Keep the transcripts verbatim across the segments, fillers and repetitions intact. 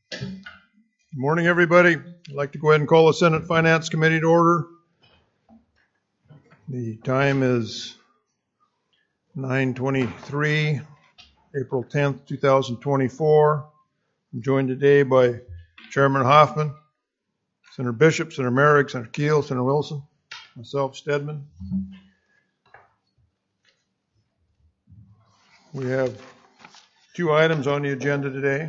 Good morning, everybody. I'd like to go ahead and call the Senate Finance Committee to order. The time is nine twenty-three, April tenth, two thousand twenty-four. I'm joined today by Chairman Hoffman, Senator Bishop, Senator Merrick, Senator Keel, Senator Wilson, myself, Stedman. We have two items on the agenda today.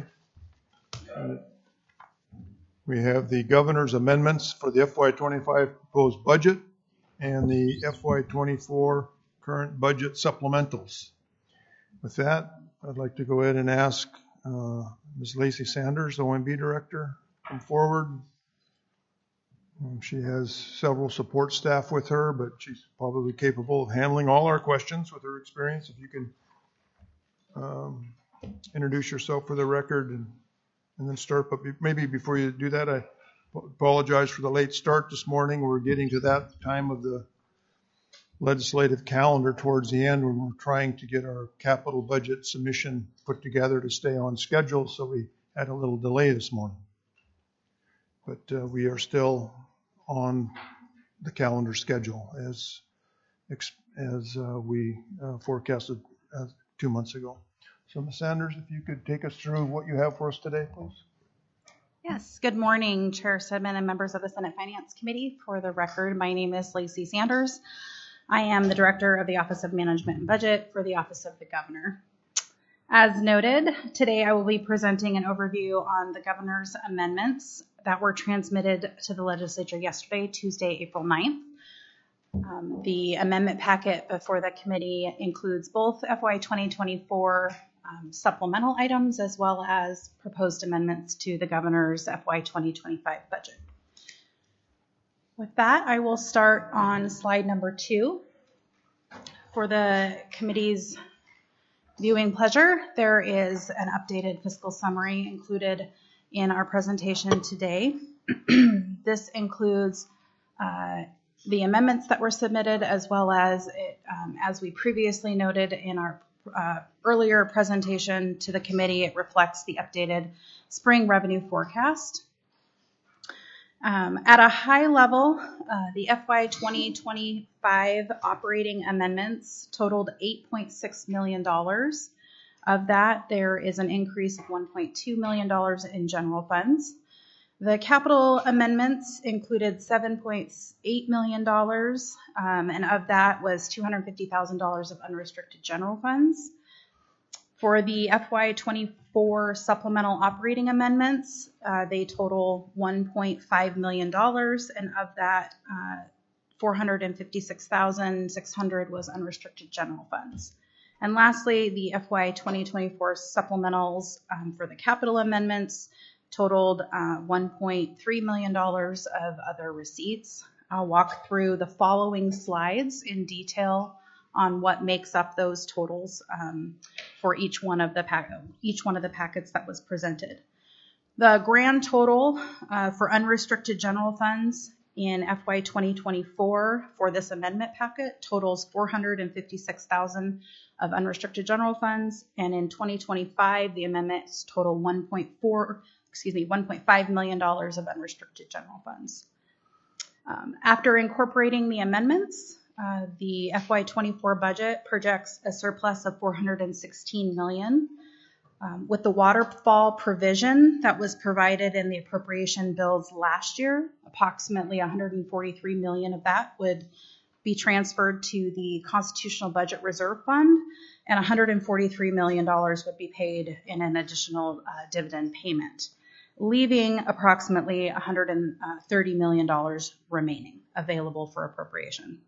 We have the governor's amendments for the F Y twenty-five proposed budget and the F Y twenty-four current budget supplementals. With that, I'd like to go ahead and ask uh, Miz Lacey Sanders, O M B Director, come forward. Um, she has several support staff with her, but she's probably capable of handling all our questions with her experience. If you can um, introduce yourself for the record and, and then start. But maybe before you do that, I apologize for the late start this morning. We're getting to that time of the legislative calendar towards the end when we're trying to get our capital budget submission put together to stay on schedule. So we had a little delay this morning. But uh, we are still on the calendar schedule as as uh, we uh, forecasted uh, two months ago. So Miz Sanders, if you could take us through what you have for us today, please. Yes, good morning, Chair Stedman and members of the Senate Finance Committee. For the record, my name is Lacey Sanders. I am the Director of the Office of Management and Budget for the Office of the Governor. As noted, today I will be presenting an overview on the Governor's amendments that were transmitted to the legislature yesterday, Tuesday, April ninth. Um, the amendment packet before the committee includes both F Y twenty twenty-four um, supplemental items as well as proposed amendments to the Governor's F Y twenty twenty-five budget. With that, I will start on slide number two. For the committee's viewing pleasure, there is an updated fiscal summary included in our presentation today. This includes uh, the amendments that were submitted, as well as, it, um, as we previously noted in our uh, earlier presentation to the committee, it reflects the updated spring revenue forecast. Um, at a high level, uh, the F Y twenty twenty-five operating amendments totaled eight point six million dollars. Of that, there is an increase of one point two million dollars in general funds. The capital amendments included seven point eight million dollars, um, and of that was two hundred fifty thousand dollars of unrestricted general funds. For the F Y twenty-four supplemental operating amendments, uh, they total one point five million dollars, and of that, uh, four hundred fifty-six thousand six hundred dollars was unrestricted general funds. And lastly, the F Y twenty twenty-four supplementals um, for the capital amendments totaled uh, one point three million dollars of other receipts. I'll walk through the following slides in detail on what makes up those totals um, for each one of the pack each one of the packets that was presented. The grand total uh, for unrestricted general funds in F Y twenty twenty-four for this amendment packet totals four hundred fifty-six thousand dollars of unrestricted general funds, and in twenty twenty-five the amendments total one point four, excuse me, one point five million dollars of unrestricted general funds. Um, after incorporating the amendments, Uh, the F Y twenty-four budget projects a surplus of four hundred sixteen million dollars. Um, with the waterfall provision that was provided in the appropriation bills last year, approximately one hundred forty-three million dollars of that would be transferred to the Constitutional Budget Reserve Fund, and one hundred forty-three million dollars would be paid in an additional uh, dividend payment, leaving approximately one hundred thirty million dollars remaining available for appropriation.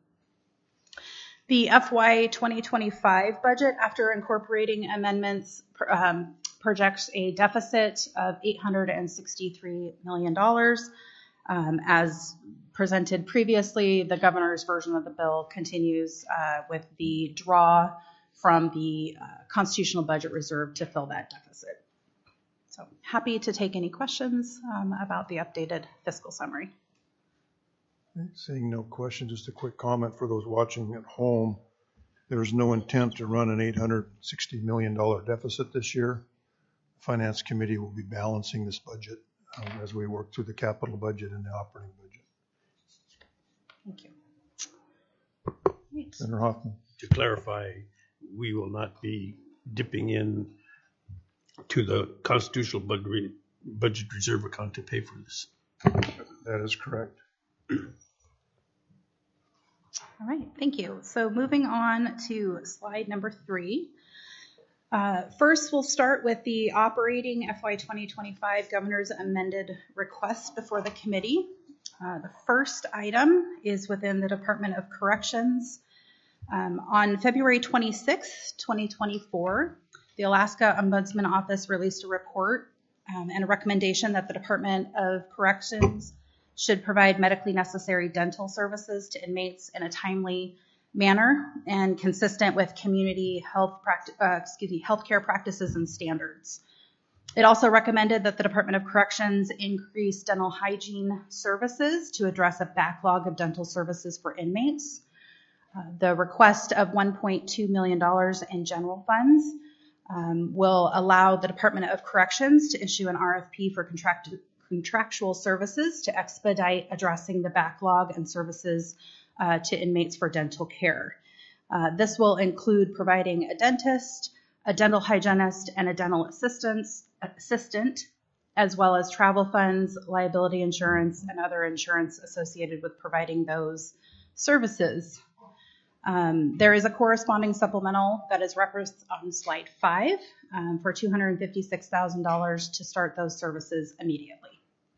The F Y twenty twenty-five budget, after incorporating amendments, um, projects a deficit of eight hundred sixty-three million dollars. Um, as presented previously, the governor's version of the bill continues uh, with the draw from the uh, Constitutional Budget Reserve to fill that deficit. So happy to take any questions um, about the updated fiscal summary. Seeing no question, just a quick comment for those watching at home. There's no intent to run an eight hundred sixty million dollars deficit this year. Finance Committee will be balancing this budget um, as we work through the capital budget and the operating budget. Thank you. Senator Hoffman. To clarify, we will not be dipping in to the constitutional budget budget reserve account to pay for this. That is correct. All right, thank you. So moving on to slide number three. Uh, first, we'll start with the operating F Y twenty twenty-five governor's amended request before the committee. Uh, the first item is within the Department of Corrections. Um, on February twenty-sixth, twenty twenty-four, the Alaska Ombudsman Office released a report um, and a recommendation that the Department of Corrections should provide medically necessary dental services to inmates in a timely manner and consistent with community health practice, uh, excuse me, healthcare practices and standards. It also recommended that the Department of Corrections increase dental hygiene services to address a backlog of dental services for inmates. Uh, the request of one point two million dollars in general funds um, will allow the Department of Corrections to issue an R F P for contract, contractual services to expedite addressing the backlog and services uh, to inmates for dental care. Uh, this will include providing a dentist, a dental hygienist, and a dental assistance, assistant, as well as travel funds, liability insurance, and other insurance associated with providing those services. Um, there is a corresponding supplemental that is referenced on slide five um, for two hundred fifty-six thousand dollars to start those services immediately.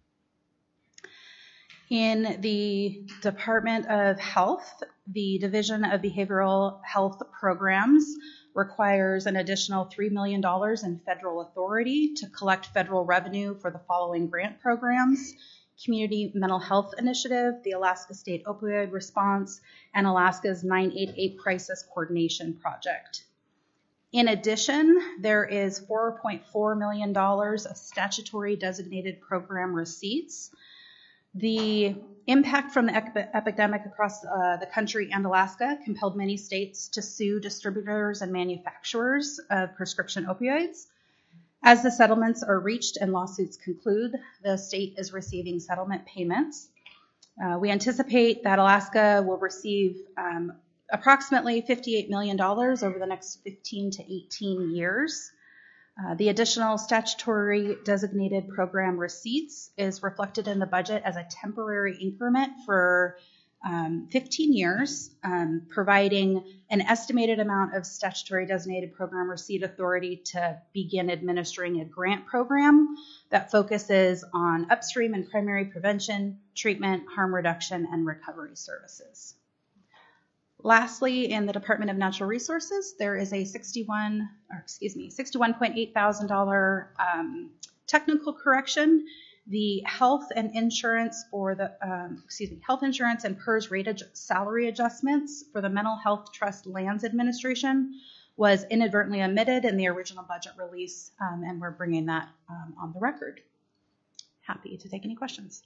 In the Department of Health, the Division of Behavioral Health Programs requires an additional three million dollars in federal authority to collect federal revenue for the following grant programs: Community Mental Health Initiative, the Alaska State Opioid Response, and Alaska's nine eight eight Crisis Coordination Project. In addition, there is four point four million dollars of statutory designated program receipts. The impact from the ep- epidemic across uh, the country and Alaska compelled many states to sue distributors and manufacturers of prescription opioids. As the settlements are reached and lawsuits conclude, the state is receiving settlement payments. Uh, we anticipate that Alaska will receive um, approximately fifty-eight million dollars over the next fifteen to eighteen years. Uh, the additional statutory designated program receipts is reflected in the budget as a temporary increment for Um, fifteen years, um, providing an estimated amount of statutory designated program receipt authority to begin administering a grant program that focuses on upstream and primary prevention, treatment, harm reduction, and recovery services. Lastly, in the Department of Natural Resources, there is a sixty-one, or excuse me, sixty-one point eight thousand dollars um, technical correction. The health and insurance for the, um, excuse me, health insurance and P E R S rate adj- salary adjustments for the Mental Health Trust Lands Administration was inadvertently omitted in the original budget release, um, and we're bringing that um, on the record. Happy to take any questions.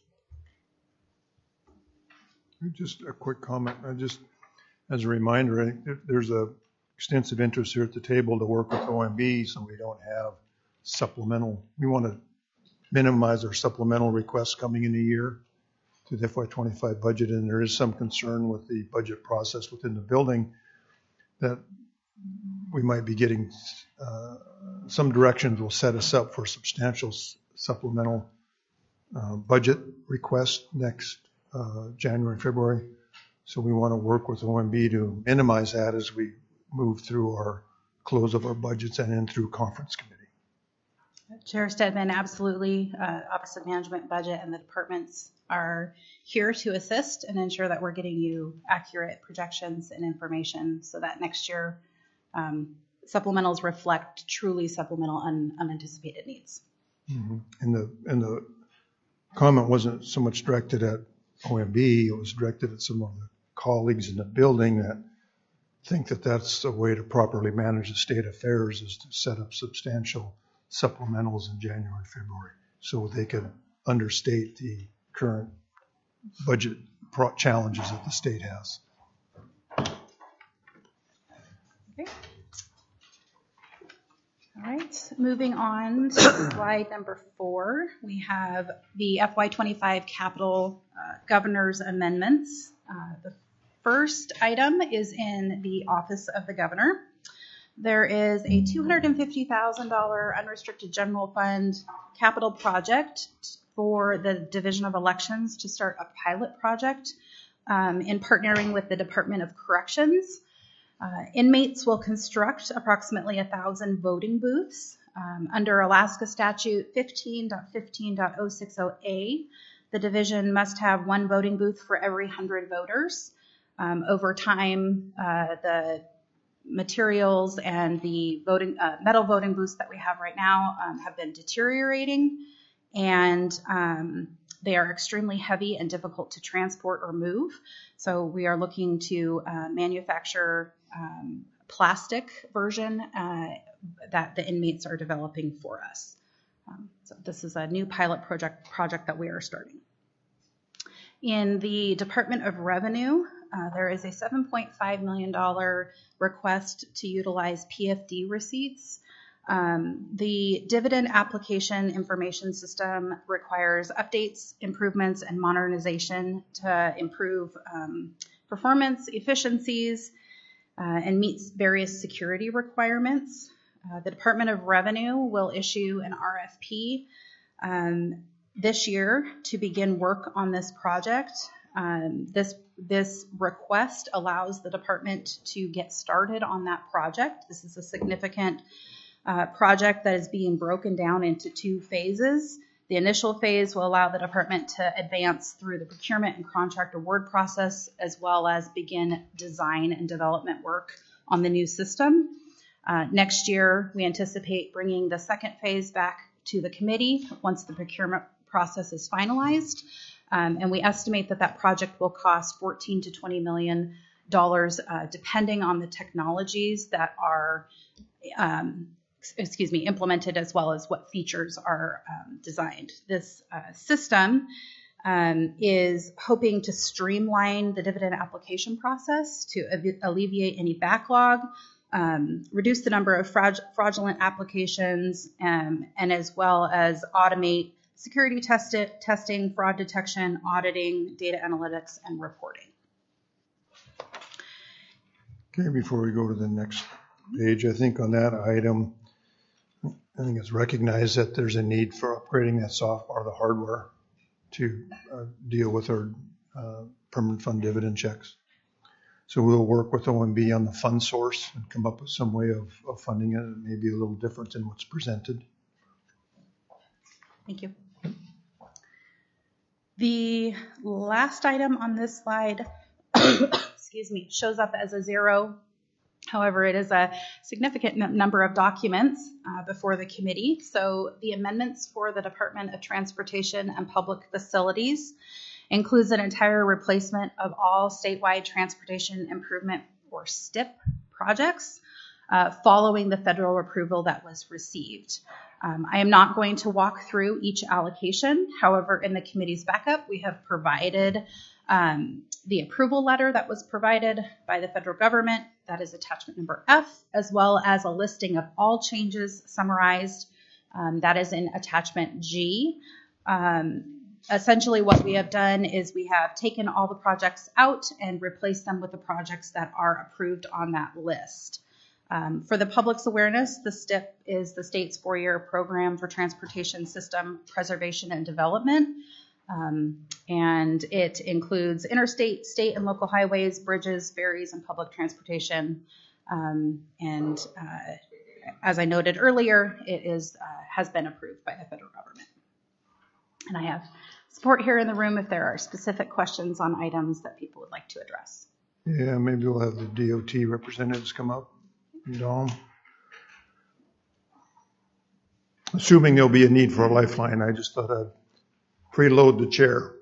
Just a quick comment. I just, as a reminder, I think there's a extensive interest here at the table to work with O M B so we don't have supplemental. We want to minimize our supplemental requests coming in a year to the F Y twenty-five budget, and there is some concern with the budget process within the building that we might be getting uh, some directions will set us up for substantial s- supplemental uh, budget requests next uh, January, February. So we want to work with O M B to minimize that as we move through our close of our budgets and in through conference committee. Chair Stedman, absolutely. Uh, Office of Management, Budget, and the departments are here to assist and ensure that we're getting you accurate projections and information so that next year um, supplementals reflect truly supplemental un- unanticipated needs. Mm-hmm. And the and the comment wasn't so much directed at O M B, it was directed at some of the colleagues in the building that think that that's a way to properly manage the state affairs, is to set up substantial supplementals in January, February, so they can understate the current budget pro- challenges that the state has. Okay. All right, moving on to slide number four, we have the F Y twenty-five capital uh, governor's amendments. Uh, the first item is in the office of the governor. There is a two hundred fifty thousand dollars unrestricted general fund capital project for the Division of Elections to start a pilot project um, in partnering with the Department of Corrections. Uh, inmates will construct approximately one thousand voting booths. Um, under Alaska Statute fifteen point fifteen point oh six oh A, the division must have one voting booth for every one hundred voters. Um, over time, uh, the materials and the voting uh, metal voting booths that we have right now um, have been deteriorating, and um, they are extremely heavy and difficult to transport or move. So we are looking to uh, manufacture um, plastic version uh, that the inmates are developing for us. Um, so this is a new pilot project project that we are starting. In the Department of Revenue, uh, there is a seven point five million dollars request to utilize P F D receipts. Um, the dividend application information system requires updates, improvements, and modernization to improve um, performance, efficiencies, uh, and meets various security requirements. Uh, the Department of Revenue will issue an R F P um, this year to begin work on this project. Um, this this request allows the department to get started on that project. This is a significant uh, project that is being broken down into two phases. The initial phase will allow the department to advance through the procurement and contract award process, as well as begin design and development work on the new system. Uh, next year, we anticipate bringing the second phase back to the committee once the procurement process is finalized. Um, and we estimate that that project will cost fourteen to twenty million dollars, uh, depending on the technologies that are, um, excuse me, implemented, as well as what features are um, designed. This uh, system um, is hoping to streamline the dividend application process to alleviate any backlog, um, reduce the number of fraud fraudulent applications, um, and as well as automate security test testing, fraud detection, auditing, data analytics, and reporting. Okay, before we go to the next page, I think on that item, I think it's recognized that there's a need for upgrading that software, the hardware, to uh, deal with our uh, permanent fund dividend checks. So we'll work with O M B on the fund source and come up with some way of, of funding it. It may be a little different than what's presented. Thank you. The last item on this slide, excuse me, shows up as a zero. However, it is a significant n- number of documents uh, before the committee. So the amendments for the Department of Transportation and Public Facilities includes an entire replacement of all statewide transportation improvement, or STIP, projects uh, following the federal approval that was received. Um, I am not going to walk through each allocation. However, in the committee's backup, we have provided um, the approval letter that was provided by the federal government. That is attachment number F, as well as a listing of all changes summarized. Um, that is in attachment G. Um, essentially, what we have done is we have taken all the projects out and replaced them with the projects that are approved on that list. Um, for the public's awareness, the STIP is the state's four-year program for transportation system preservation and development. Um, and it includes interstate, state, and local highways, bridges, ferries, and public transportation. Um, and uh, as I noted earlier, it is uh, has been approved by the federal government. And I have support here in the room if there are specific questions on items that people would like to address. Yeah, maybe we'll have the D O T representatives come up. Dom. Assuming there'll be a need for a lifeline, I just thought I'd preload the chair.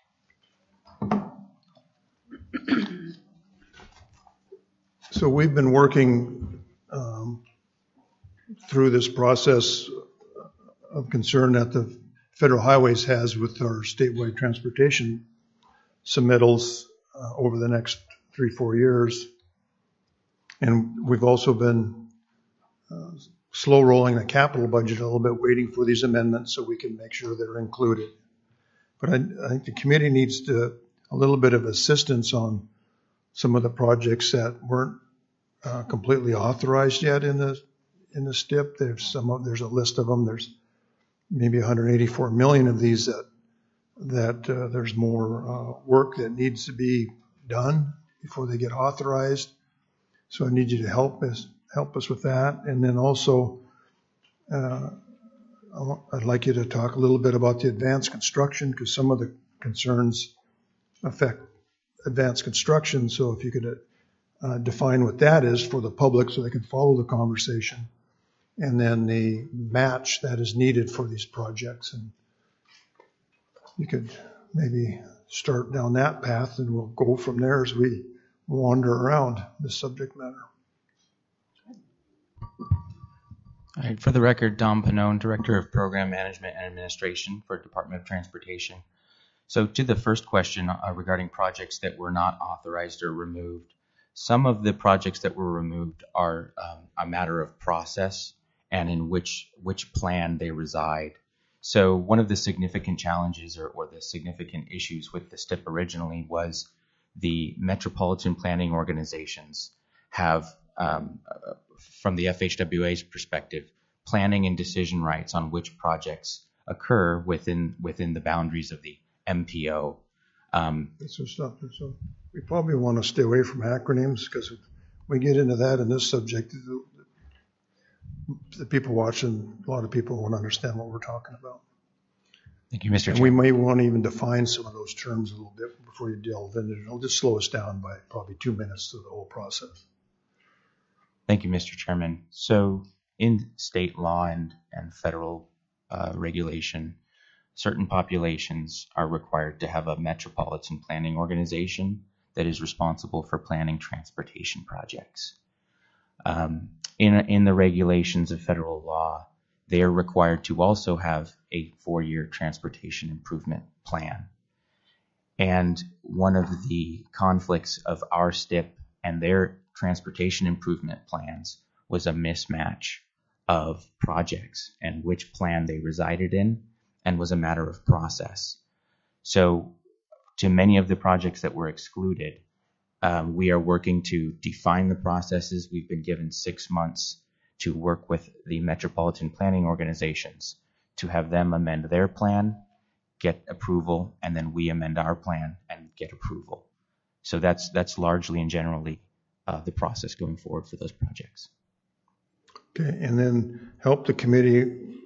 So we've been working um, through this process of concern that the Federal Highways has with our statewide transportation submittals uh, over the next three, four years. And we've also been uh, slow rolling the capital budget a little bit, waiting for these amendments so we can make sure they're included. But I, I think the committee needs to, a little bit of assistance on some of the projects that weren't uh, completely authorized yet in the in the S T I P. There's some of, there's a list of them. There's maybe one hundred eighty-four million of these that that uh, there's more uh, work that needs to be done before they get authorized. So I need you to help us help us with that. And then also, uh, I want, I'd like you to talk a little bit about the advanced construction, because some of the concerns affect advanced construction. So if you could uh, define what that is for the public so they can follow the conversation, and then the match that is needed for these projects. And you could maybe start down that path, and we'll go from there as we wander around the subject matter. All right, for the record, Dom Panone, Director of Program Management and Administration for Department of Transportation. So to the first question uh, regarding projects that were not authorized or removed, some of the projects that were removed are um, a matter of process and in which which plan they reside. So one of the significant challenges or, or the significant issues with the S T I P originally was the metropolitan planning organizations have, um, uh, from the F H W A's perspective, planning and decision rights on which projects occur within within the boundaries of the M P O. Um, So stop there. So we probably want to stay away from acronyms, because if we get into that in this subject, the, the people watching, a lot of people won't understand what we're talking about. Thank you, Mister And we may want to even define some of those terms a little bit before you delve in. It'll just slow us down by probably two minutes through the whole process. Thank you, Mister Chairman. So in state law and, and federal uh, regulation, certain populations are required to have a metropolitan planning organization that is responsible for planning transportation projects. Um, in, in the regulations of federal law, they are required to also have a four-year transportation improvement plan. And one of the conflicts of our S T I P and their transportation improvement plans was a mismatch of projects and which plan they resided in, and was a matter of process. So to many of the projects that were excluded, um, we are working to define the processes. We've been given six months to work with the metropolitan planning organizations to have them amend their plan, get approval, and then we amend our plan and get approval. So that's that's largely and generally uh, the process going forward for those projects. Okay, and then help the committee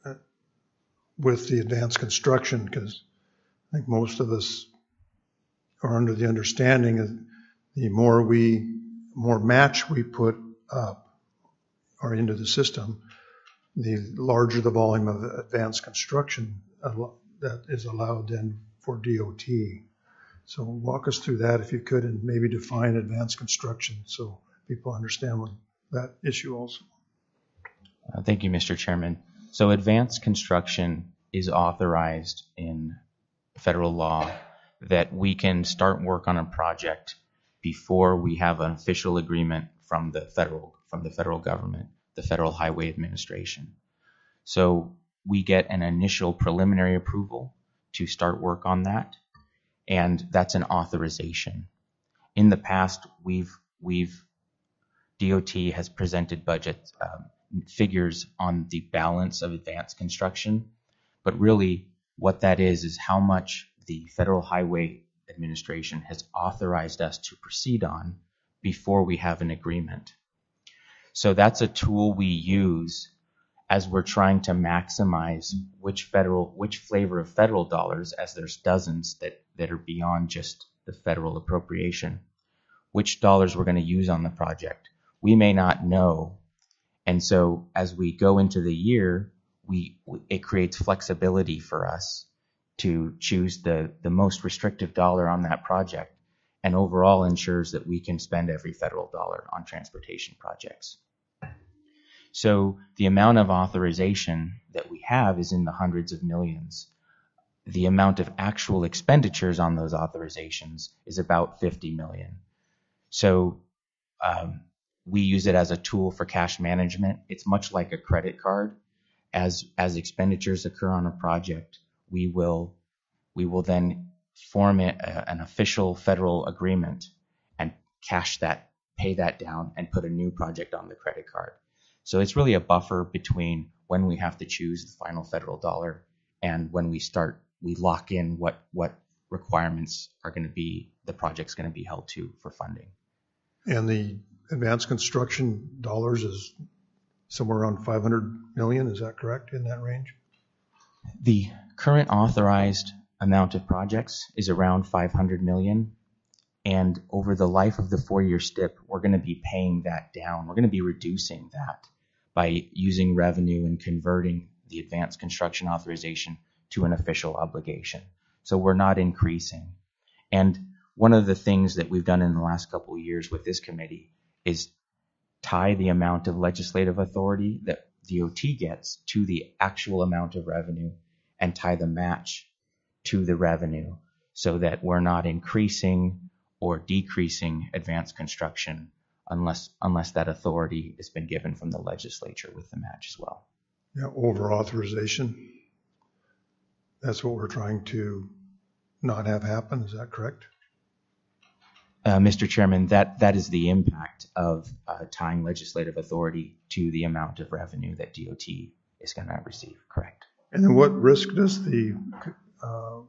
with the advanced construction, because I think most of us are under the understanding that the more we, more match we put up or into the system, the larger the volume of advanced construction that is allowed then for D O T. So walk us through that if you could, and maybe define advanced construction so people understand what, that issue also. Uh, thank you, Mister Chairman. So advanced construction is authorized in federal law that we can start work on a project before we have an official agreement from the federal from the federal government, the Federal Highway Administration. So we get an initial preliminary approval to start work on that, and that's an authorization. In the past, we've we've D O T has presented budget um, figures on the balance of advanced construction, but really what that is is how much the Federal Highway Administration has authorized us to proceed on before we have an agreement. So that's a tool we use as we're trying to maximize which federal, which flavor of federal dollars, as there's dozens that, that are beyond just the federal appropriation, which dollars we're going to use on the project. We may not know. And so as we go into the year, we it creates flexibility for us to choose the, the most restrictive dollar on that project, and overall ensures that we can spend every federal dollar on transportation projects. So the amount of authorization that we have is in the hundreds of millions. The amount of actual expenditures on those authorizations is about fifty million. So um, we use it as a tool for cash management. It's much like a credit card. As as expenditures occur on a project, we will we will then form a, an official federal agreement and cash that, pay that down, and put a new project on the credit card. So it's really a buffer between when we have to choose the final federal dollar and when we start, we lock in what what requirements are going to be, the project's going to be held to for funding. And the advanced construction dollars is somewhere around five hundred million, is that correct, in that range? The current authorized amount of projects is around five hundred million. And over the life of the four-year S T I P, we're going to be paying that down. We're going to be reducing that by using revenue and converting the advanced construction authorization to an official obligation. So we're not increasing. And one of the things that we've done in the last couple of years with this committee is tie the amount of legislative authority that D O T gets to the actual amount of revenue and tie the match to the revenue so that we're not increasing or decreasing advanced construction unless unless that authority has been given from the legislature with the match as well. Yeah, over authorization. That's what we're trying to not have happen. Is that correct? Uh, Mister Chairman, that, that is the impact of uh, tying legislative authority to the amount of revenue that D O T is going to receive. Correct. And then what risk does the uh,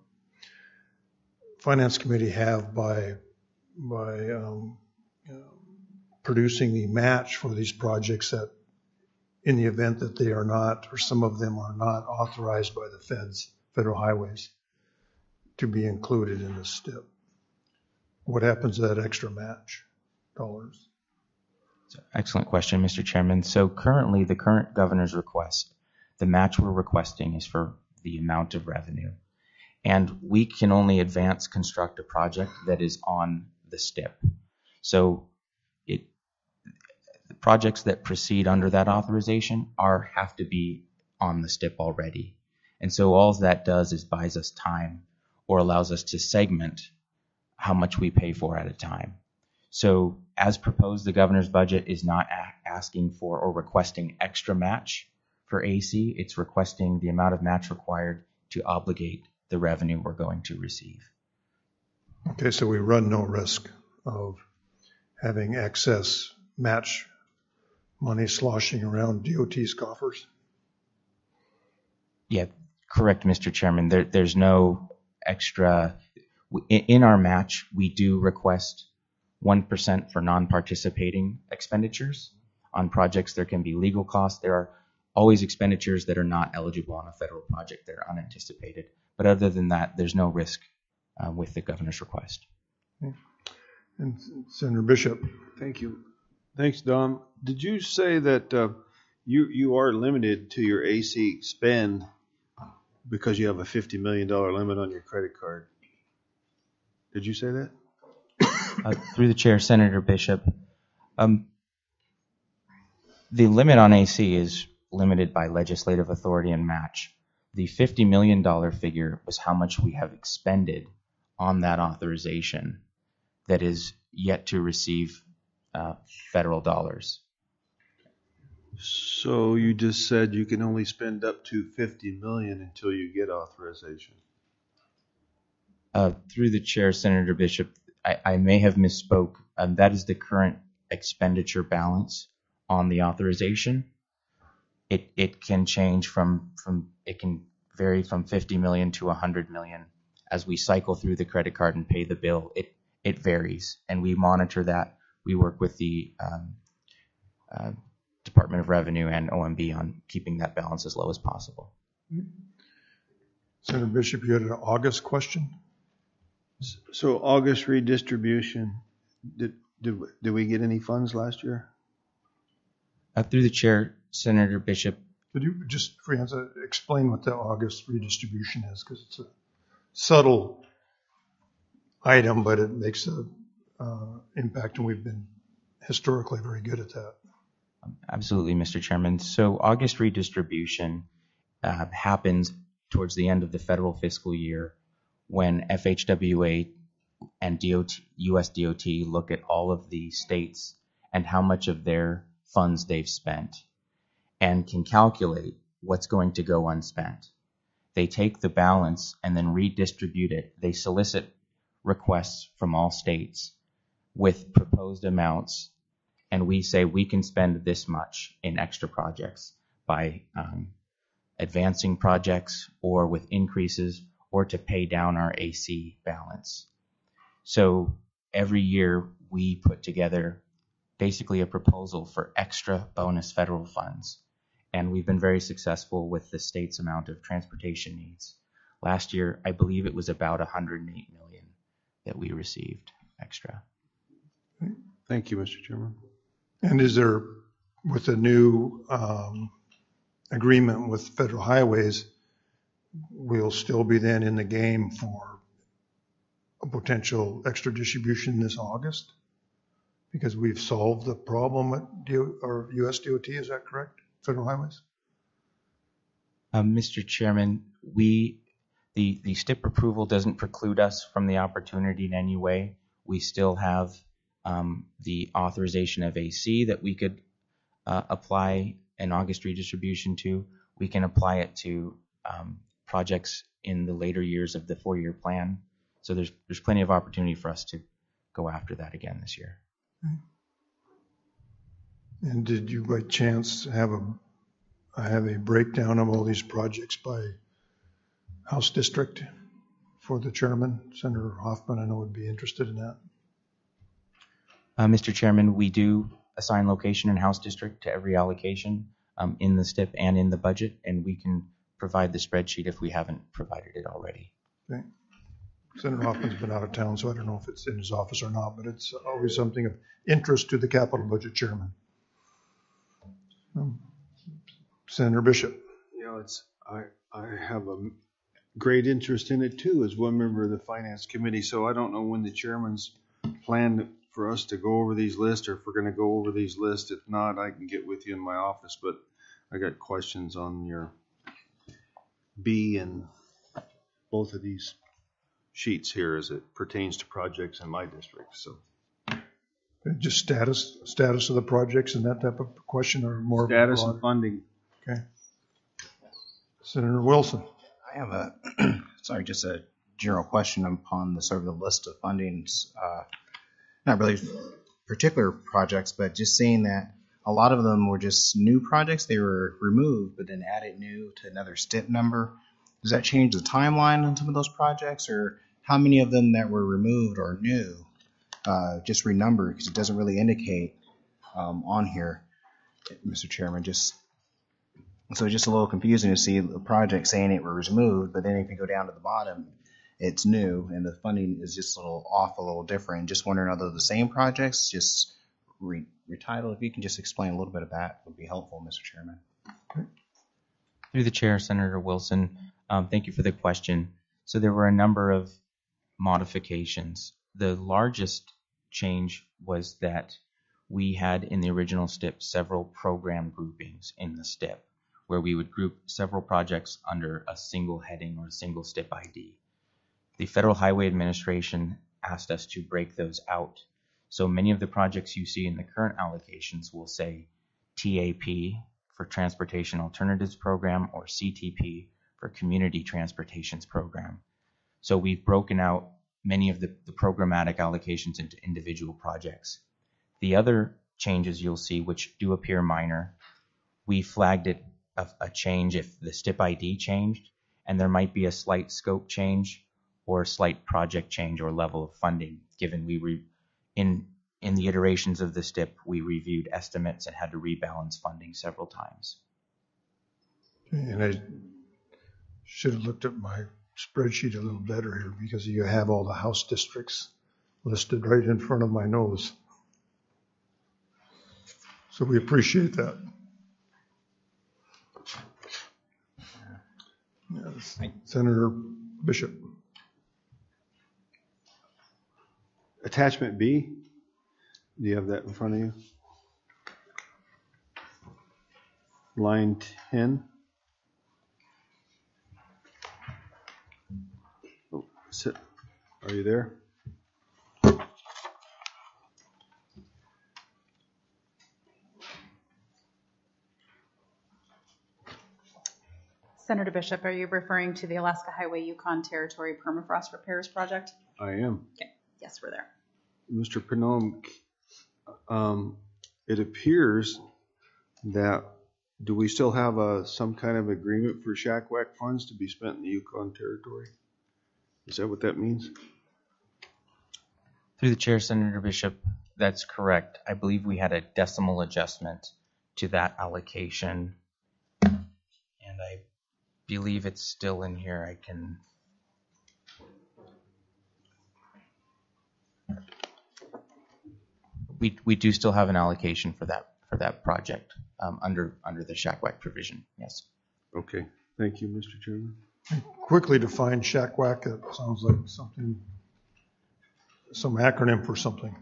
Finance Committee have by by um, you know, producing the match for these projects that, in the event that they are not, or some of them are not authorized by the feds, federal highways, to be included in the S T I P? What happens to that extra match dollars? Excellent question, Mister Chairman. So currently, the current governor's request, the match we're requesting is for the amount of revenue. And we can only advance construct a project that is on the S T I P. So it, the projects that proceed under that authorization are have to be on the S T I P already. And so all that does is buys us time or allows us to segment how much we pay for at a time. So as proposed, the governor's budget is not a- asking for or requesting extra match for A C. It's requesting the amount of match required to obligate the revenue we're going to receive. Okay, so we run no risk of having excess match money sloshing around D O T's coffers? Yeah, correct, Mister Chairman. There, there's no extra. In our match, we do request one percent for non-participating expenditures. On projects, there can be legal costs. There are always expenditures that are not eligible on a federal project. They're unanticipated. But other than that, there's no risk uh, with the governor's request. Okay. And Senator Bishop. Thank you. Thanks, Dom. Did you say that uh, you you are limited to your A C spend because you have a fifty million dollars limit on your credit card? Did you say that? Uh, through the chair, Senator Bishop, um, the limit on A C is limited by legislative authority and match. The fifty million dollars figure was how much we have expended on that authorization that is yet to receive uh, federal dollars. So you just said you can only spend up to fifty million dollars until you get authorization. Uh, through the chair, Senator Bishop, I, I may have misspoke. Um, that is the current expenditure balance on the authorization. It it can change from from it can vary from fifty million to one hundred million as we cycle through the credit card and pay the bill. It it varies, and we monitor that. We work with the um, uh, Department of Revenue and O M B on keeping that balance as low as possible. Senator Bishop, you had an August question? So August redistribution, did did we, did we get any funds last year? Uh, through the chair, Senator Bishop, Could you just, for answer, explain what the August redistribution is? Because it's a subtle item, but it makes an uh, impact, and we've been historically very good at that. Absolutely, Mister Chairman. So August redistribution uh, happens towards the end of the federal fiscal year when F H W A and D O T, U S D O T look at all of the states and how much of their funds they've spent, and can calculate what's going to go unspent. They take the balance and then redistribute it. They solicit requests from all states with proposed amounts, and we say we can spend this much in extra projects by um, advancing projects or with increases or to pay down our A C balance. So every year we put together basically a proposal for extra bonus federal funds. And we've been very successful with the state's amount of transportation needs. Last year, I believe it was about one hundred eight million that we received extra. Thank you, Mister Chairman. And is there, with the new um, agreement with Federal Highways, we'll still be then in the game for a potential extra distribution this August? Because we've solved the problem at D O, or U S D O T, is that correct? Federal Highways? Um, Mister Chairman, we the the S T I P approval doesn't preclude us from the opportunity in any way. We still have um, the authorization of A C that we could uh, apply an August redistribution to. We can apply it to um, projects in the later years of the four-year plan. So there's there's plenty of opportunity for us to go after that again this year. And did you by chance have a have a breakdown of all these projects by House district for the chairman? Senator Hoffman, I know, would be interested in that. Uh, Mister Chairman, we do assign location and House district to every allocation um, in the S T I P and in the budget, and we can provide the spreadsheet if we haven't provided it already. Okay. Senator Hoffman's been out of town, so I don't know if it's in his office or not, but it's always something of interest to the capital budget chairman. Um, Senator Bishop. You know, it's I I have a great interest in it too as one member of the finance committee. So I don't know when the chairman's planned for us to go over these lists, or if we're going to go over these lists. If not, I can get with you in my office. But I got questions on your B and both of these sheets here as it pertains to projects in my district. So Just status status of the projects and that type of question, or more status broad? and funding. Okay. Senator Wilson. I have a, sorry, just a general question upon the sort of the list of fundings. Uh, not really particular projects, but just seeing that a lot of them were just new projects. They were removed, but then added new to another S T I P number. Does that change the timeline on some of those projects, or how many of them that were removed are new? Uh, just renumbered, because it doesn't really indicate um, on here, Mister Chairman. Just so it's just a little confusing to see the project saying it was removed, but then if you go down to the bottom, it's new, and the funding is just a little off, a little different. Just wondering, are those the same projects, just re- retitled? If you can just explain a little bit of that, would be helpful, Mister Chairman. Through the chair, Senator Wilson, um, thank you for the question. So there were a number of modifications. The largest change was that we had in the original S T I P several program groupings in the S T I P, where we would group several projects under a single heading or a single S T I P I D. The Federal Highway Administration asked us to break those out. So many of the projects you see in the current allocations will say T A P for Transportation Alternatives Program, or C T P for Community Transportations Program. So we've broken out many of the, the programmatic allocations into individual projects. The other changes you'll see, which do appear minor, we flagged it a, a change if the S T I P I D changed, and there might be a slight scope change or a slight project change or level of funding, given we re, in in the iterations of the S T I P, we reviewed estimates and had to rebalance funding several times. And I should have looked at my spreadsheet a little better here, because you have all the House districts listed right in front of my nose. So we appreciate that. Yes. Senator Bishop. Attachment B, do you have that in front of you? Line ten. Oh, sit. Are you there? Senator Bishop, are you referring to the Alaska Highway Yukon Territory Permafrost Repairs Project? I am. Okay. Yes, we're there. Mister Pannone, um, it appears that, do we still have a, some kind of agreement for SHACWAC funds to be spent in the Yukon Territory? Is that what that means? Through the chair, Senator Bishop, that's correct. I believe we had a decimal adjustment to that allocation, and I believe it's still in here. I can. We we do still have an allocation for that for that project um, under under the SHACWAC provision. Yes. Okay. Thank you, Mister Chairman. Quickly define SHACWAC. It sounds like something, some acronym for something.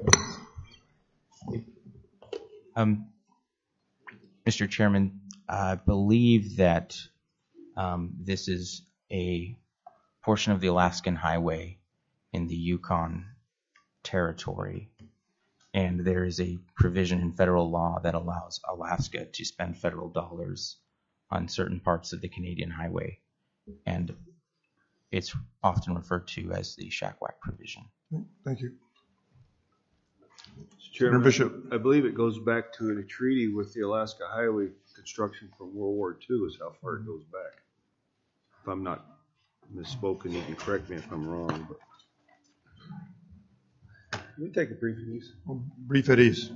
Um, Mister Chairman, I believe that um, this is a portion of the Alaskan Highway in the Yukon Territory, and there is a provision in federal law that allows Alaska to spend federal dollars on certain parts of the Canadian highway, and it's often referred to as the SHACWAC provision. Thank you. Mister Chairman, Bishop. I believe it goes back to a treaty with the Alaska Highway construction from World War Two is how far it goes back. If I'm not misspoken, you can correct me if I'm wrong, but. Let me take a brief at ease. Brief at ease.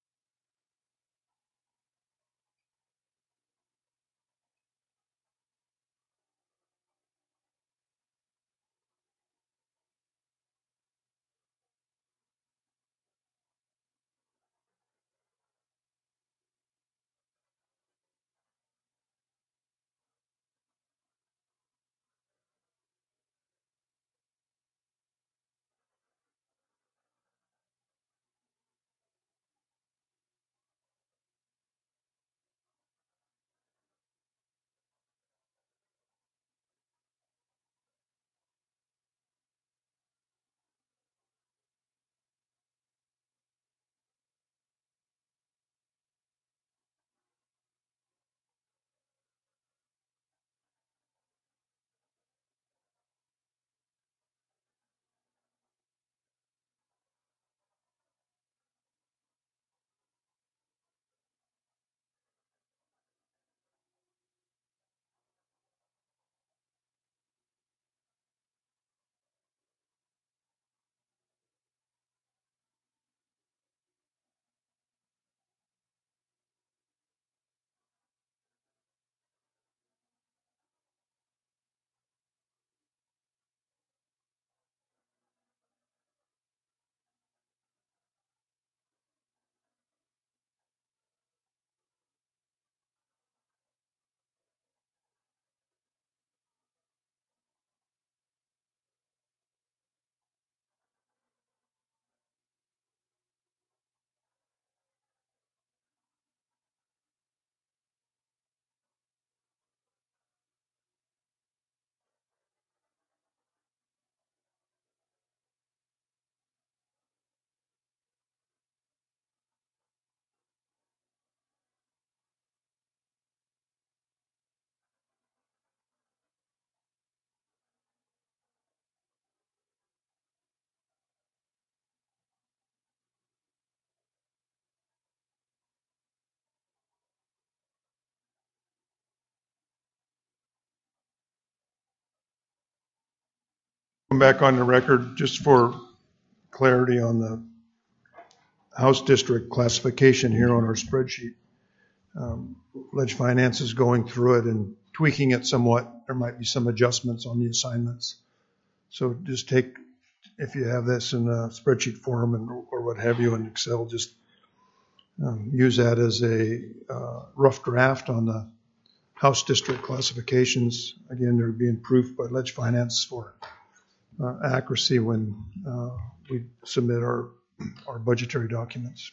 Come back on the record just for clarity on the House District classification here on our spreadsheet. Um, Ledge Finance is going through it and tweaking it somewhat. There might be some adjustments on the assignments. So just take, if you have this in a spreadsheet form and or what have you in Excel, just um, use that as a uh, rough draft on the House District classifications. Again, they're being proofed by Ledge Finance for uh, accuracy when uh, we submit our our budgetary documents.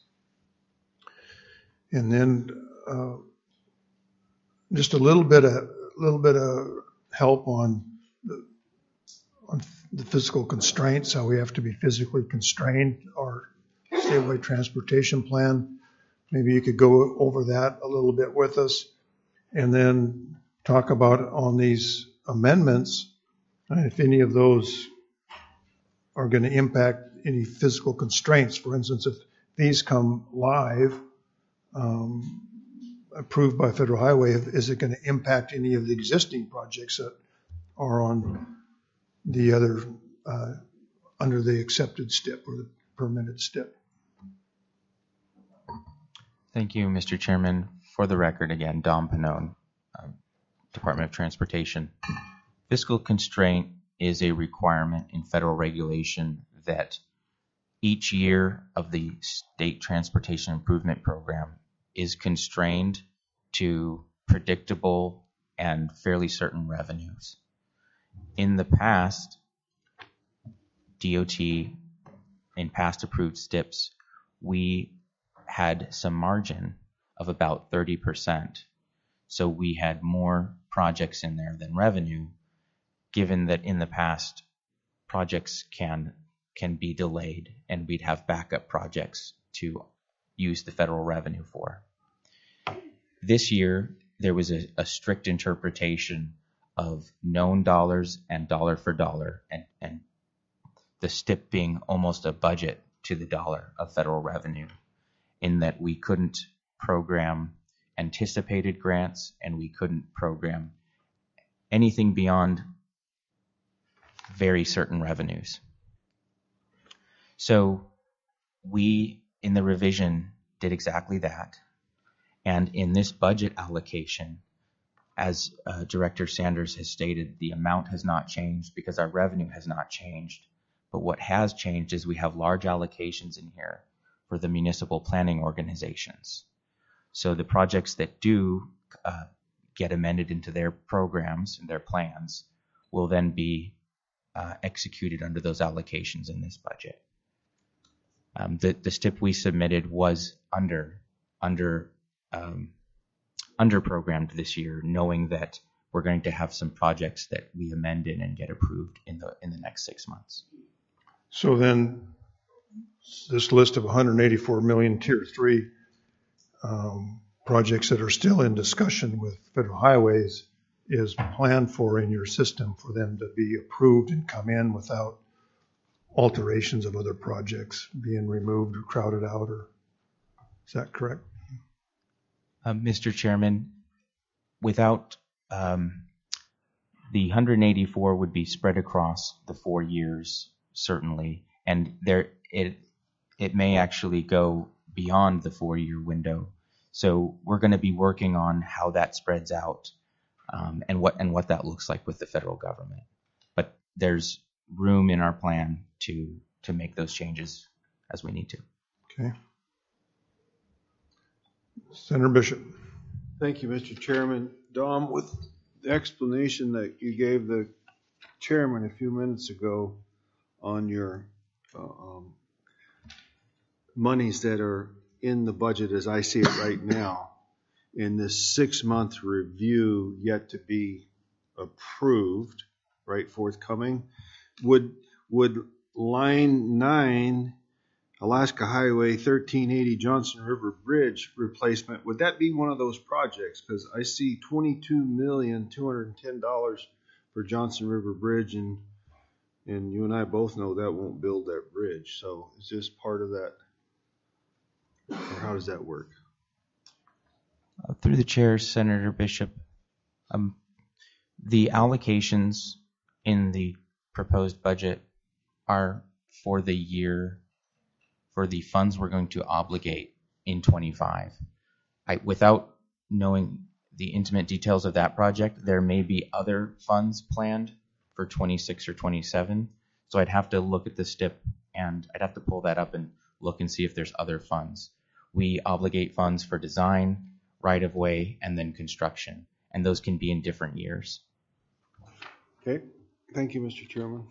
And then uh, just a little bit of little bit of help on the, on the physical constraints, how we have to be physically constrained, our statewide transportation plan. Maybe you could go over that a little bit with us. And then talk about on these amendments, uh, if any of those are going to impact any physical constraints. For instance, if these come live, um, approved by Federal Highway, is it going to impact any of the existing projects that are on the other, uh, under the accepted STIP or the permitted STIP? Thank you, Mister Chairman. For the record, again, Dom Pannone, um, Department of Transportation. Fiscal constraint is a requirement in federal regulation that each year of the State Transportation Improvement Program is constrained to predictable and fairly certain revenues. In the past, D O T, in past approved STIPs, we had some margin of about thirty percent. So we had more projects in there than revenue, given that in the past projects can can be delayed and we'd have backup projects to use the federal revenue for. This year, there was a, a strict interpretation of known dollars and dollar for dollar, and, and the STIP being almost a budget to the dollar of federal revenue, in that we couldn't program anticipated grants and we couldn't program anything beyond very certain revenues. So we, in the revision, did exactly that. And in this budget allocation, as uh, Director Sanders has stated, the amount has not changed because our revenue has not changed. But what has changed is we have large allocations in here for the municipal planning organizations. So the projects that do uh, get amended into their programs and their plans will then be uh, executed under those allocations in this budget. Um, the, the STIP we submitted was under under um, under programmed this year, knowing that we're going to have some projects that we amend in and get approved in the in the next six months. So then, this list of one hundred eighty-four million tier three um, projects that are still in discussion with Federal Highways is planned for in your system for them to be approved and come in without alterations of other projects being removed or crowded out, or is that correct? Uh, Mister Chairman, without um, the one hundred eighty-four would be spread across the four years, certainly, and there it it may actually go beyond the four-year window. So we're going to be working on how that spreads out um, and what and what that looks like with the federal government. But there's room in our plan to to make those changes as we need to. Okay. Senator Bishop. Thank you, Mister Chairman. Dom, with the explanation that you gave the chairman a few minutes ago on your uh, um, monies that are in the budget as I see it right now, in this six-month review yet to be approved, right, forthcoming, would would line nine, Alaska Highway thirteen eighty Johnson River Bridge replacement, would that be one of those projects? Because I see twenty-two million two hundred ten dollars for Johnson River Bridge, and and you and I both know that won't build that bridge. So is this part of that, or how does that work? Uh, through the chair, Senator Bishop, um, the allocations in the proposed budget are for the year, for the funds we're going to obligate in twenty-five. I, without knowing the intimate details of that project, there may be other funds planned for twenty-six or twenty-seven. So I'd have to look at the STIP and I'd have to pull that up and look and see if there's other funds. We obligate funds for design, right-of-way, and then construction, and those can be in different years. Okay, thank you, Mister Chairman.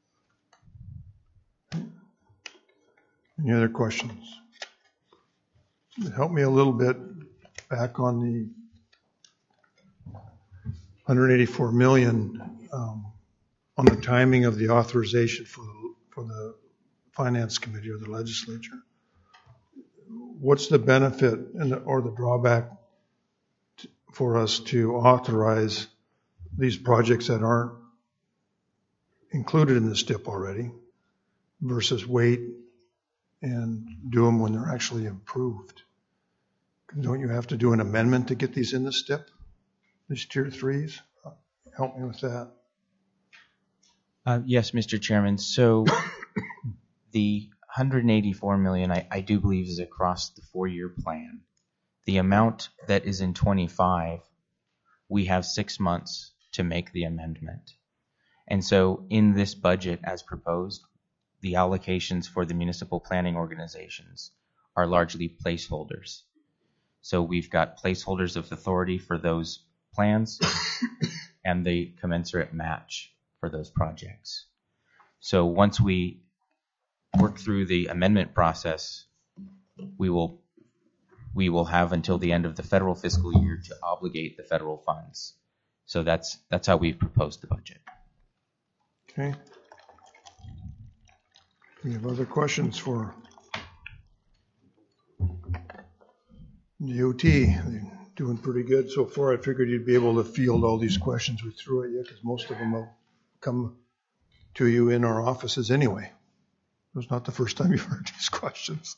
Any other questions? Help me a little bit back on the one hundred eighty-four million um, on the timing of the authorization for the, for the Finance Committee or the legislature. What's the benefit and the, or the drawback to, for us to authorize these projects that aren't included in the S T I P already versus wait and do them when they're actually approved? Don't you have to do an amendment to get these in the S T I P, these tier threes? Help me with that. Uh, yes, Mister Chairman. So the one hundred eighty-four million, I, I do believe, is across the four-year plan. The amount that is in twenty-five, we have six months to make the amendment. And so in this budget as proposed, the allocations for the municipal planning organizations are largely placeholders. So we've got placeholders of authority for those plans and the commensurate match for those projects. So once we work through the amendment process, we will we will have until the end of the federal fiscal year to obligate the federal funds. So that's that's how we've proposed the budget. Okay. Do you have other questions for D O T? They're doing pretty good so far. I figured you'd be able to field all these questions we threw at you because most of them will come to you in our offices anyway. It was not the first time you've heard these questions.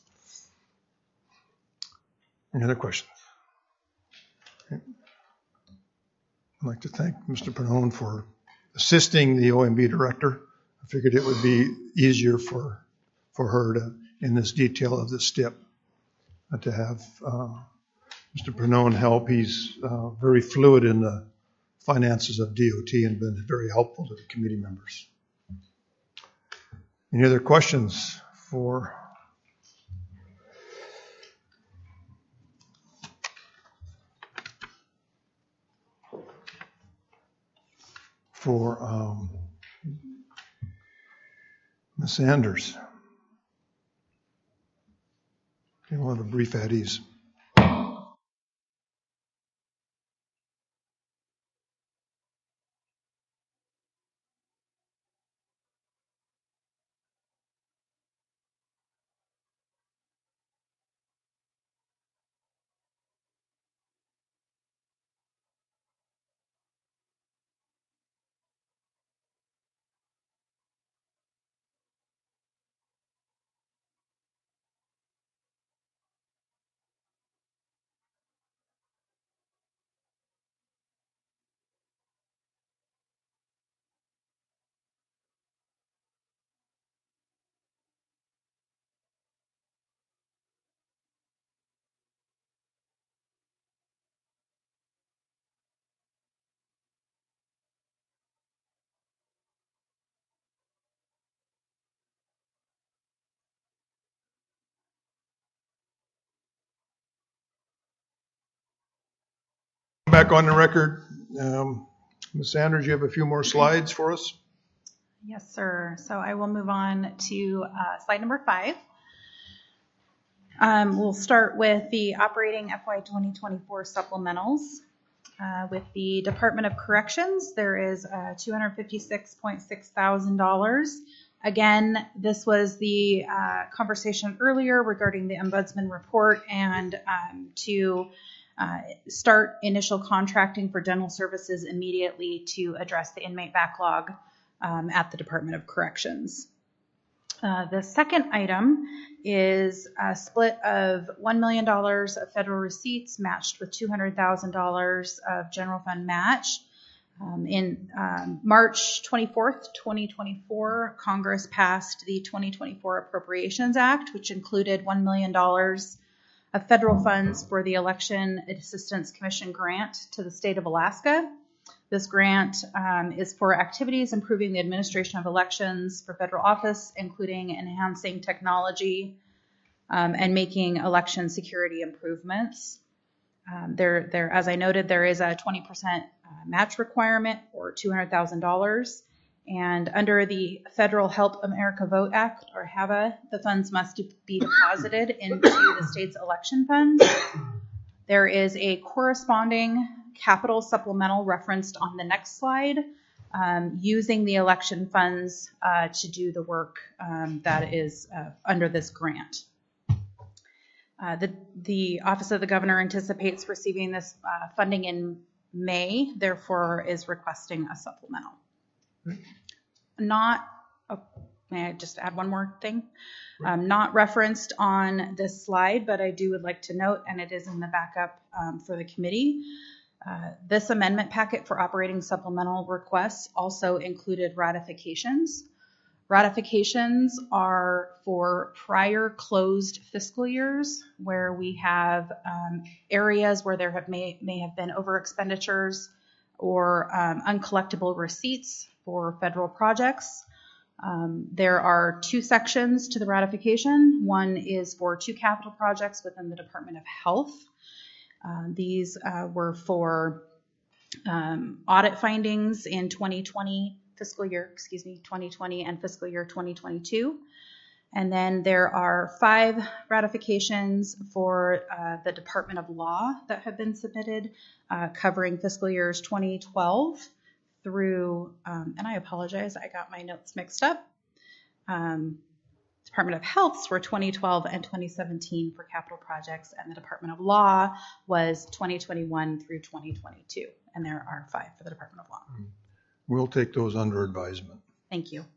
Any other questions? Okay. I'd like to thank Mister Pannone for assisting the O M B director. I figured it would be easier for for her to, in this detail of the S T I P, uh, to have uh, Mister Pannone help. He's uh, very fluid in the finances of D O T and been very helpful to the committee members. Any other questions for for um, Miz Sanders? Okay, we'll have a brief at ease. Back on the record, um, Miz Sanders, you have a few more slides for us? Yes, sir. So I will move on to uh, slide number five. Um, we'll start with the operating F Y twenty twenty-four supplementals. Uh, with the Department of Corrections, there is uh, two hundred fifty-six point six thousand dollars. Again, this was the uh, conversation earlier regarding the Ombudsman report and um, to uh, start initial contracting for dental services immediately to address the inmate backlog um, at the Department of Corrections. Uh, the second item is a split of one million dollars of federal receipts matched with two hundred thousand dollars of general fund match. Um, in um, March twenty-fourth, twenty twenty-four, Congress passed the twenty twenty-four Appropriations Act, which included one million dollars of federal funds for the Election Assistance Commission grant to the state of Alaska. This grant um, is for activities improving the administration of elections for federal office, including enhancing technology um, and making election security improvements. Um, there, there, as I noted, there is a twenty percent uh, match requirement or two hundred thousand dollars. And under the Federal Help America Vote Act, or HAVA, the funds must be deposited into the state's election funds. There is a corresponding capital supplemental referenced on the next slide, um, using the election funds uh, to do the work um, that is uh, under this grant. Uh, the, the Office of the Governor anticipates receiving this uh, funding in May, therefore is requesting a supplemental. Not, oh, may I just add one more thing? Um, not referenced on this slide, but I do would like to note, and it is in the backup um, for the committee, uh, this amendment packet for operating supplemental requests also included ratifications. Ratifications are for prior closed fiscal years where we have um, areas where there have may, may have been over expenditures or um, uncollectible receipts for federal projects. Um, there are two sections to the ratification. One is for two capital projects within the Department of Health. Uh, these uh, were for um, audit findings in twenty twenty fiscal year, excuse me, twenty twenty and fiscal year twenty twenty-two. And then there are five ratifications for uh, the Department of Law that have been submitted, uh, covering fiscal years twenty twelve through, um, and I apologize, I got my notes mixed up. Um, Department of Health's were twenty twelve and twenty seventeen for capital projects, and the Department of Law was twenty twenty-one through twenty twenty-two. And there are five for the Department of Law. We'll take those under advisement. Thank you.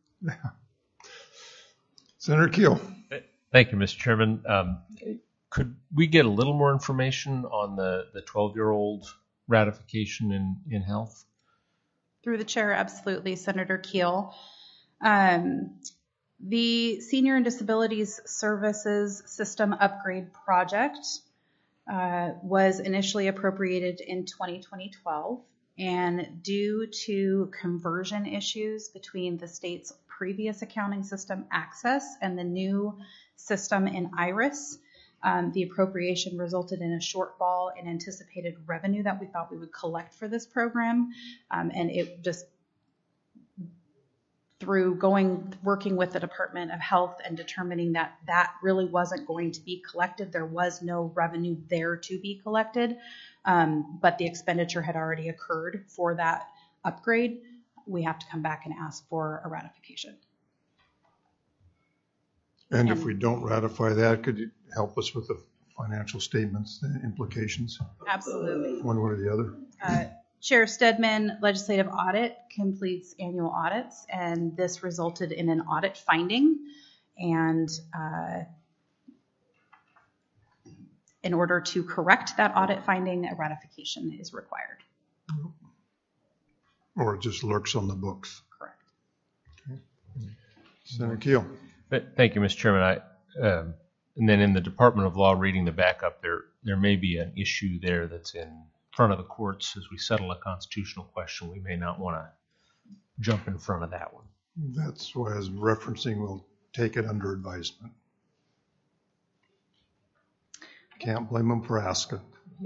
Senator Keel. Thank you, Mister Chairman. Um, could we get a little more information on the, the twelve-year-old ratification in, in health? Through the chair, absolutely, Senator Keel. Um, the Senior and Disabilities Services System Upgrade Project uh, was initially appropriated in twenty twelve, and due to conversion issues between the state's previous accounting system, Access, and the new system in IRIS, um, the appropriation resulted in a shortfall in anticipated revenue that we thought we would collect for this program, um, and it just through going, working with the Department of Health and determining that that really wasn't going to be collected. There was no revenue there to be collected, um, but the expenditure had already occurred for that upgrade. We have to come back and ask for a ratification. And if we don't ratify that, could you help us with the financial statements, the implications, Absolutely. one way or the other? Uh, Chair Stedman, legislative audit completes annual audits, and this resulted in an audit finding. And uh, in order to correct that audit finding, a ratification is required. Or it just lurks on the books? Correct. Okay. Senator Keel. Thank you, Mister Chairman. I, um, and then in the Department of Law, reading the backup, there there may be an issue there that's in front of the courts as we settle a constitutional question. We may not want to jump in front of that one. That's why I was referencing we'll take it under advisement. Can't blame them for asking.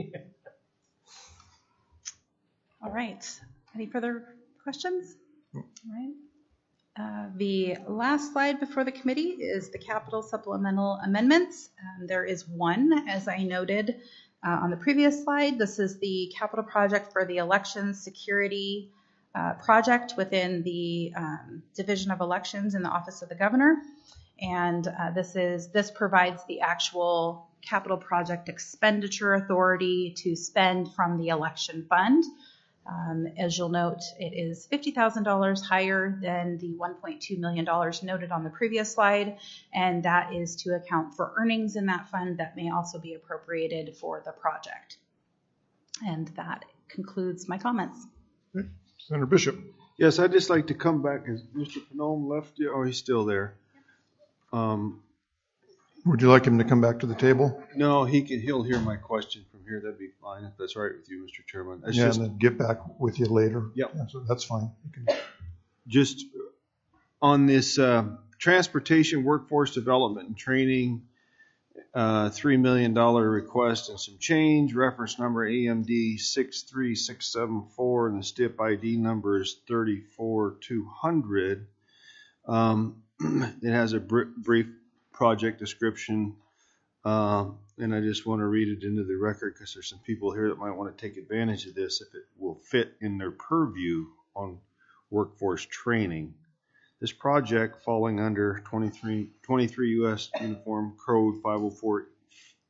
All right. Any further questions? All right. Uh, the last slide before the committee is the capital supplemental amendments. Um, there is one, as I noted uh, on the previous slide. This is the capital project for the election security uh, project within the um, Division of Elections in the Office of the Governor. And uh, this is this provides the actual capital project expenditure authority to spend from the election fund. Um, as you'll note, it is fifty thousand dollars higher than the one point two million dollars noted on the previous slide, and that is to account for earnings in that fund that may also be appropriated for the project. And that concludes my comments. Okay. Senator Bishop. Yes, I'd just like to come back. Has Mister Panome left yet? Oh, he's still there. Um, Would you like him to come back to the table? no, he can. He'll hear my question from here. That'd be fine if that's all right with you, Mister Chairman. It's Yeah, just, and then get back with you later. Yep. Yeah, so that's fine. You can- just on this uh, transportation, workforce development, and training, uh, three million dollar request and some change. Reference number A M D six three six seven four, and the S T I P I D number is thirty-four two hundred. Um, it has a br- brief project description, uh, and I just want to read it into the record because there's some people here that might want to take advantage of this if it will fit in their purview on workforce training. This project, falling under twenty-three, twenty-three U S Uniform Code five oh four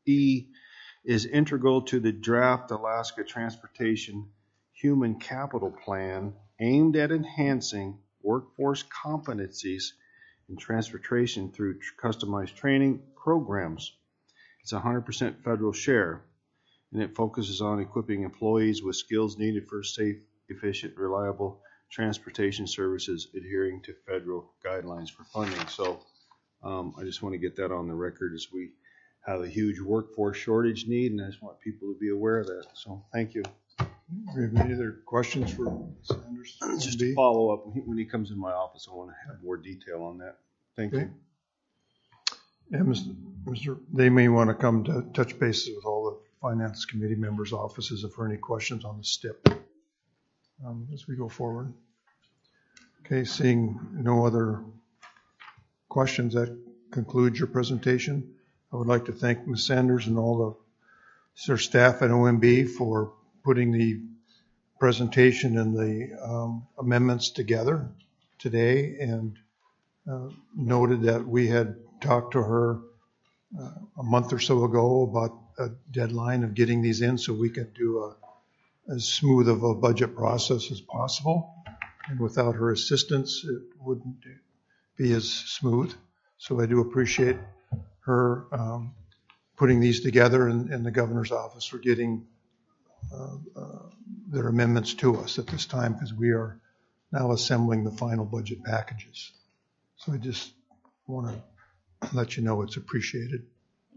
E is integral to the draft Alaska Transportation Human Capital Plan aimed at enhancing workforce competencies in transportation through customized training programs. It's a one hundred percent federal share, and it focuses on equipping employees with skills needed for safe, efficient, reliable transportation services adhering to federal guidelines for funding. So um, I just want to get that on the record as we have a huge workforce shortage need, and I just want people to be aware of that. So thank you. Do we have any other questions for Sanders? Just to follow up, when he comes in my office, I want to have more detail on that. Thank Okay. you. Yeah, Mister Mister They may want to come to touch bases with all the finance committee members' offices if there are any questions on the S T I P um, as we go forward. Okay, seeing no other questions, that concludes your presentation. I would like to thank Miz Sanders and all the their staff at O M B for putting the presentation and the um, amendments together today, and uh, noted that we had talked to her uh, a month or so ago about a deadline of getting these in so we could do a, as smooth of a budget process as possible. And without her assistance, it wouldn't be as smooth. So I do appreciate her um, putting these together, and, and the governor's office for getting uh, uh, their amendments to us at this time, because we are now assembling the final budget packages. So I just want to let you know it's appreciated.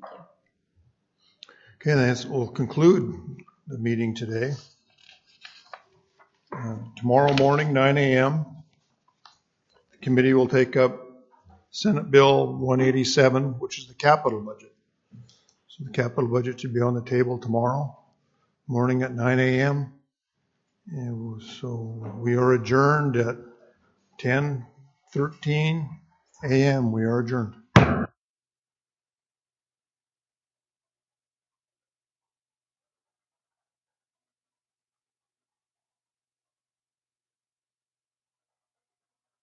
Okay, that will conclude the meeting today. Uh, tomorrow morning, nine a.m., the committee will take up Senate Bill one eighty-seven, which is the capital budget. So the capital budget should be on the table tomorrow morning at nine a.m. And so we are adjourned at ten thirteen a.m. We are adjourned.